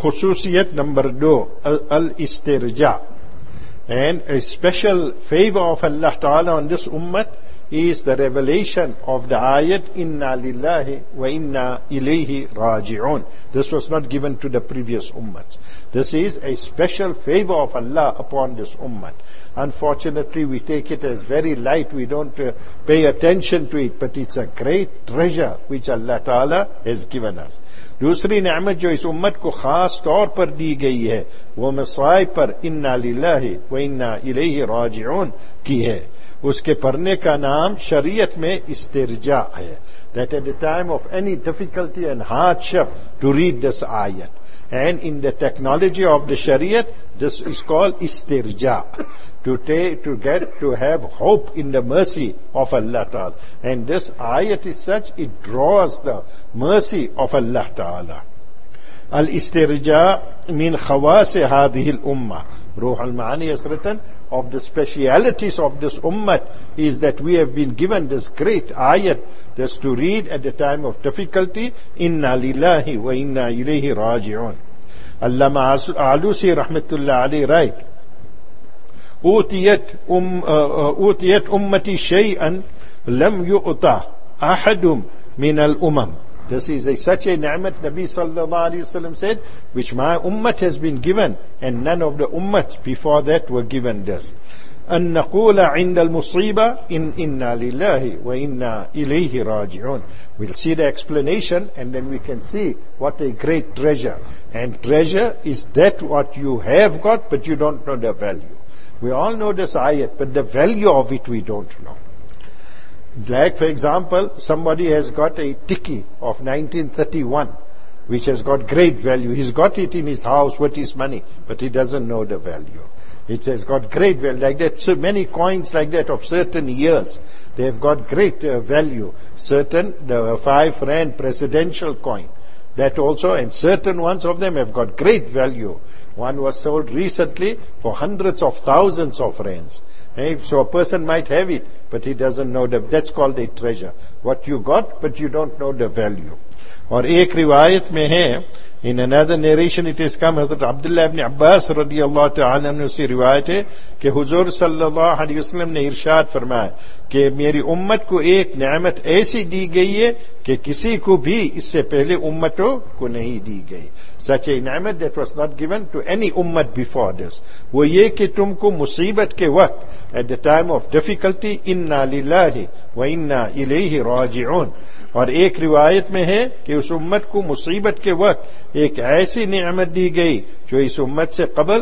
khususiyat number 2, al-istirja. And a special favor of Allah Ta'ala on this ummah is the revelation of the ayat, Inna lillahi wa inna ilayhi raji'un. This was not given to the previous ummahs. This is a special favor of Allah upon this ummah. Unfortunately, we take it as very light. We don't pay attention to it, but it's a great treasure which Allah Ta'ala has given us. दूसरी नेमत जो इस उम्मत को खास तौर पर दी गई है वो मसाइब पर इन्ना लिल्लाहि व इन्ना इलैहि राजिऊन की है. उसके पढ़ने का नाम शरीयत में इस्तिरजा है. That at the time of any difficulty and hardship to read this ayat. And in the technology of the Shariat, this is called istirja, to have hope in the mercy of Allah Ta'ala. And this ayat is such, it draws the mercy of Allah Ta'ala. Al-istirja min khawasi hadhihi al-ummah. Ruh al-Ma'ani has written, of the specialities of this ummah is that we have been given this great ayat, this to read at the time of difficulty, Inna lillahi wa inna ilayhi raji'un. Allama Alusi rahmatullah alayhi write, Utiyat ummati shay'an lam yu'ta ahadum min al-umam. This is such a ni'mat, Nabi sallallahu alayhi wa sallam said, which my ummah has been given, and none of the ummahs before that were given this. أن نقول عند المصيبة إنا لله وإنا إليه راجعون. We'll see the explanation and then we can see what a great treasure. And treasure is that what you have got but you don't know the value. We all know this ayat, but the value of it we don't know. Like for example, somebody has got a tikki of 1931 which has got great value. He's got it in his house with his money, but he doesn't know the value. It has got great value. Like that, so many coins like that of certain years, they have got great value. Certain, the 5 rand presidential coin, that also, and certain ones of them have got great value. One was sold recently for hundreds of thousands of rands. So a person might have it, but he doesn't know that's called a treasure. What you got, but you don't know the value. और एक रिवायत में है, in another narration it is come, Hazrat Abdullah ibn Abbas radiyallahu ta'ala anhu से रिवायत है कि हुजूर सल्लल्लाहु अलैहि वसल्लम ने इरशाद फरमाया कि मेरी उम्मत को एक नेमत ऐसी दी गई है कि किसी को भी इससे पहले उम्मतों को नहीं दी गई. Such a नेमत that was not given to any ummah before this. वो ये कि तुमको मुसीबत के वक्त, at the time of difficulty, inna lillahi wa inna ilayhi raji'un. और एक रिवायत में है कि उस उम्मत को मुसीबत के वक्त एक ऐसी नेमत दी गई जो इस उम्मत से कबल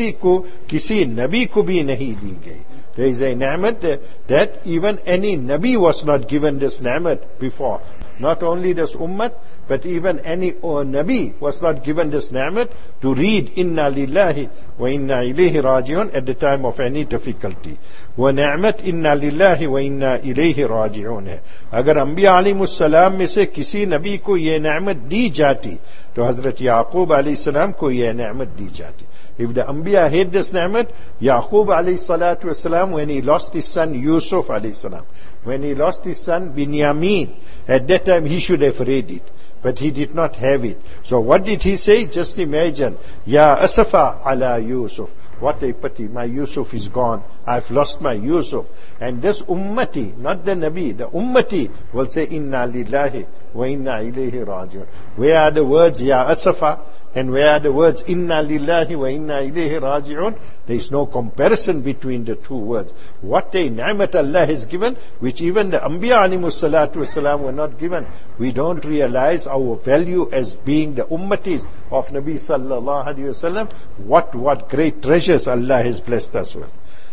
किसी नबी को भी नहीं दी गई. There is a ne'mat that even any Nabi was not given this ne'mat before. Not only this ummah, but even any Nabi was not given this ne'mat to read Inna lillahi wa inna ilayhi raji'un at the time of any difficulty. Wa ne'mat Inna lillahi wa inna ilayhi raji'un hai. Agar Anbiya alayhimussalam में से किसी नबी को ये नेमत दी जाती तो हजरत याकूब अलैहिस्सलाम को ये नेमत दी जाती. If the Anbiya had this ne'mat, Yaqub alayhi salatu wasalam, when he lost his son Yusuf alayhi salam, when he lost his son Binyamin, at that time he should have read it. But he did not have it. So what did he say? Just imagine, Ya asafa ala Yusuf. What a pity, my Yusuf is gone. I've lost my Yusuf. And this ummati, not the Nabi, the ummati will say, Inna lillahi wa inna ilayhi raji'un. Where are the words, Ya asafa? And where are the words, Inna lillahi wa inna ilayhi raji'un? There is no comparison between the two words. What a ni'mat Allah has given, which even the Anbiya alayhimus salatu wasalam were not given. We don't realize our value as being the ummatis of Nabi sallallahu alayhi wasallam. What great treasures Allah has blessed us with.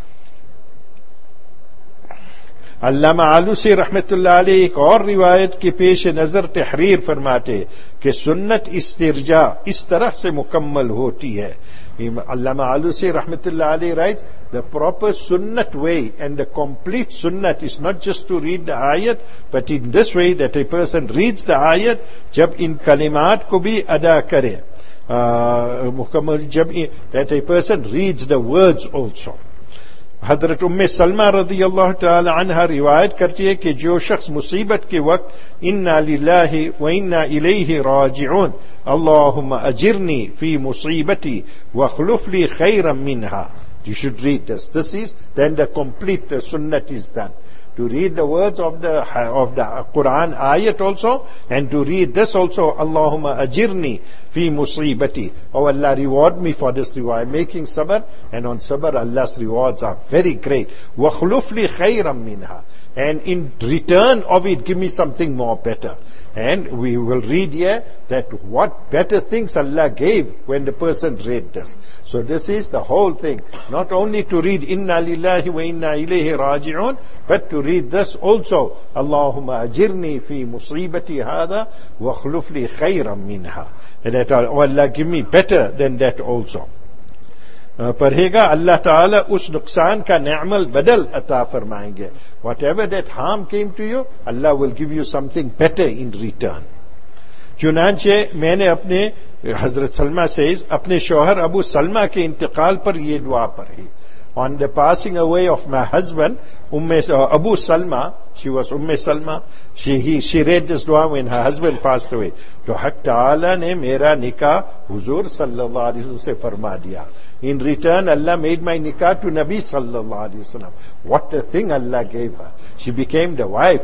अल्लामा आलूसी रहमतुल्लाह अलैह एक और रिवायत के पेश नजर तहरीर फरमाते कि सुन्नत इस्तिरजा इस तरह से मुकम्मल होती है. अल्लामा आलूसी रहमतुल्लाह अलैह writes, the proper sunnat way and the complete sunnat is not just to read the ayat, but in this way that a person reads the ayat, जब इन कलिमात को भी अदा करे, मुकम्मल जब that a person reads the words also. हजरत उम्मे सलमा रज़ियल्लाहु ताला अन्हा रिवायत करती है कि जो शख्स मुसीबत के वक्त इन्ना लिल्लाहि व इन्ना इलैहि राजिऊन अल्लाहुम्मा अजिरनी फी मुसीबती वखलुफ ली खैरम Minha. You should read this. This is then the complete sunnat is done. To read the words of the Quran ayat also, and to read this also, Allahumma ajirni fi musibati. Oh Allah, reward me for this reward. Making sabr, and on sabr Allah's rewards are very great. Wa khuluf li khayran minha. And in return of it, give me something more better. And we will read here that what better things Allah gave when the person read this. So this is the whole thing. Not only to read Inna lillahi wa inna ilayhi raji'un, but to read this also. Allahumma ajirni fi musibati hadha wa khuluf li khayran minha. And that Allah give me better than that also. परहेगा अल्लाह ताला उस नुकसान का नेअमल बदल अता फरमाएंगे. Whatever that harm came to you, Allah will give you something better in return. चुनांचे मैंने अपने हजरत सलमा से अपने शौहर अबू सलमा के इंतकाल पर ये दुआ पढ़ी. On the passing away of my husband, Abu Salma, she was Salma, she read this dua when her husband passed away. तो हक ताला ने मेरा निकाह हुजूर सल्लल्लाहु अलैहि वसल्लम से फरमा दिया. In return, Allah made my nikah to Nabi sallallahu alaihi wasallam. What a thing Allah gave her. She became the wife,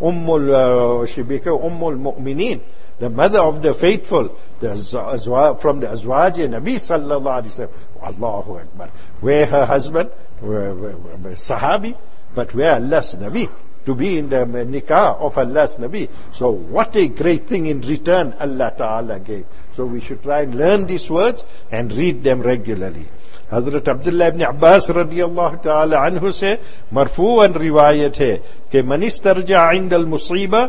she became Ummul Mu'mineen, the mother of the faithful, from the Azwaj Nabi sallallahu alaihi wasallam. Allahu Akbar. Where her husband, Sahabi, but where Allah's Nabi, to be in the nikah of Allah's Nabi. So what a great thing in return Allah Ta'ala gave. So we should try and learn these words and read them regularly. Hazrat Abdullah ibn Abbas radiyallahu ta'ala anhu से मरफूअन रिवायत है कि मन इस्तरजा इंद अल मुसीबा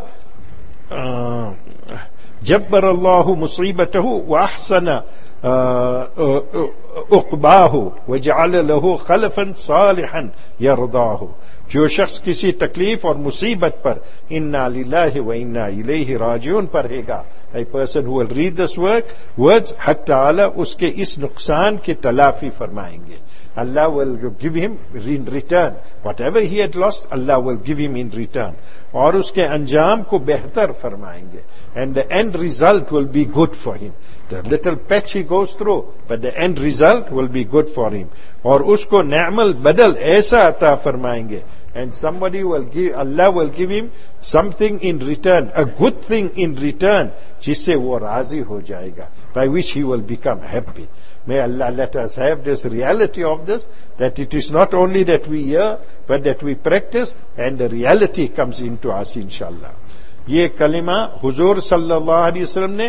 जब्बर अल्लाहु मुसीबतहु व अहसन उक़बाहु व जअल लहु खलफन सालिहन यरदाहु. जो शख्स किसी तकलीफ और मुसीबत पर इन्ना लिल्लाहि व इन्ना इलैहि राजिऊन पढ़ेगा, a person who will read this words, हक ताला उसके इस नुकसान की तलाफी फरमाएंगे. Allah will give him in return whatever he had lost. Allah will give him in return, और उसके अंजाम को बेहतर फरमाएंगे, and the end result will be good for him. The little patch he goes through, but the end result will be good for him. और उसको नेअमल बदल ऐसा अता फरमाएंगे, and somebody will give, Allah will give him something in return, a good thing in return, जिससे वो राजी हो जाएगा, by which he will become happy. May Allah let us have this reality of this, that it is not only that we hear, but that we practice, and the reality comes into us, inshallah. ये कलिमा हुजूर सल्लल्लाहु अलैहि वसल्लम ने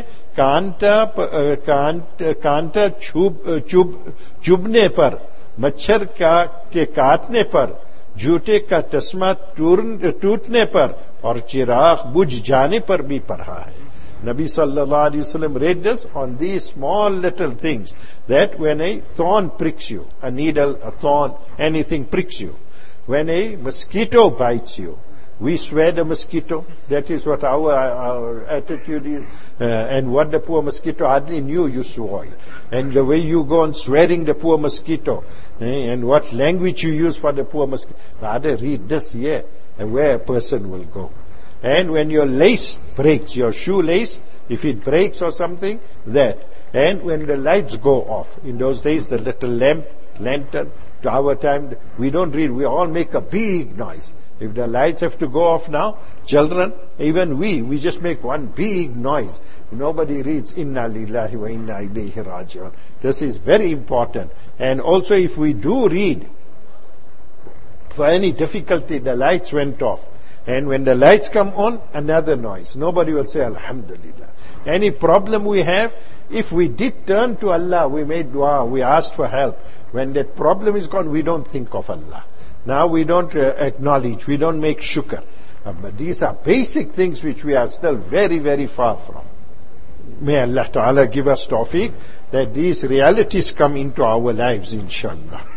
कांटा चुभने पर, मच्छर के काटने पर, जूते का तस्मा टूटने पर और चिराग बुझ जाने पर भी पढ़ा है. Nabi sallallahu alaihi wasallam read this on these small little things, that when a thorn pricks you, a needle, a thorn, anything pricks you, when a mosquito bites you, we swear the mosquito. That is what our attitude is, and what the poor mosquito hardly knew you swore. And the way you go on swearing the poor mosquito, and what language you use for the poor mosquito. Rather read this here, and where a person will go. And when your lace breaks, your shoe lace, if it breaks or something, that. And when the lights go off, in those days the little lantern, to our time, we don't read, we all make a big noise. If the lights have to go off now, children, even we just make one big noise. Nobody reads Inna lillahi wa inna ilayhi raji'un. This is very important. And also if we do read, for any difficulty, the lights went off. And when the lights come on, another noise. Nobody will say Alhamdulillah. Any problem we have, if we did turn to Allah, we made dua, we asked for help. When that problem is gone, we don't think of Allah. Now we don't acknowledge, we don't make shukr. But these are basic things which we are still very, very far from. May Allah Ta'ala give us tawfiq that these realities come into our lives, inshallah.